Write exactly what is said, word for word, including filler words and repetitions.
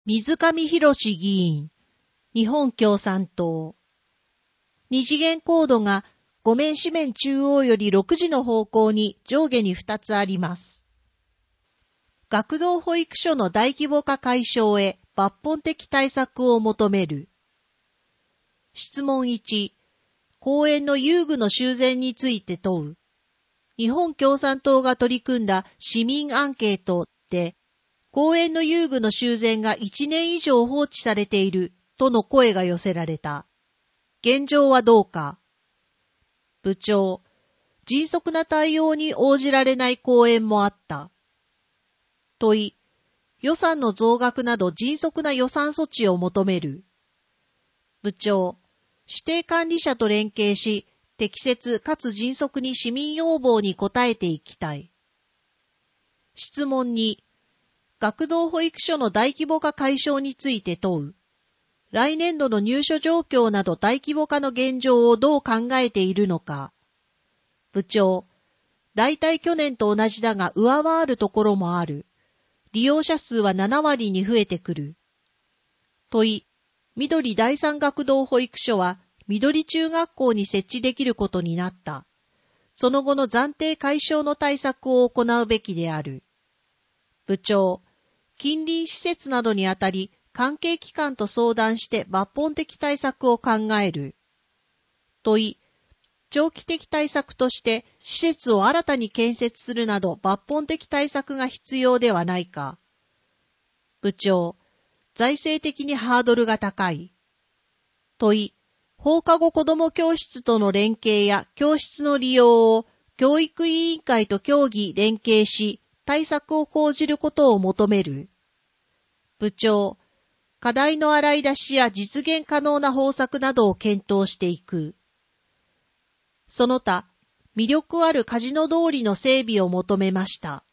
水上博史議員、日本共産党。二次元コードがご面紙面中央よりろくじの方向に上下にふたつあります。学童保育所の大規模化解消へ抜本的対策を求める。質問いち、公園の遊具の修繕について問う。日本共産党が取り組んだ市民アンケートで、公園の遊具の修繕がいちねん以上放置されているとの声が寄せられた。現状はどうか。部長、迅速な対応に応じられない公園もあった。問い、予算の増額など迅速な予算措置を求める。部長、指定管理者と連携し、適切かつ迅速に市民要望に応えていきたい。質問に、学童保育所の大規模化解消について問う。来年度の入所状況など大規模化の現状をどう考えているのか。部長、大体去年と同じだが上回るところもある。利用者数はななわりに増えてくる。問い、緑第三学童保育所は緑中学校に設置できることになった。その後の暫定解消の対策を行うべきである。部長、近隣施設などにあたり、関係機関と相談して抜本的対策を考える。問い、長期的対策として施設を新たに建設するなど抜本的対策が必要ではないか。部長、財政的にハードルが高い。問い、放課後子ども教室との連携や教室の利用を教育委員会と協議連携し、対策を講じることを求める。部長、課題の洗い出しや実現可能な方策などを検討していく。その他、魅力あるカジノ通りの整備を求めました。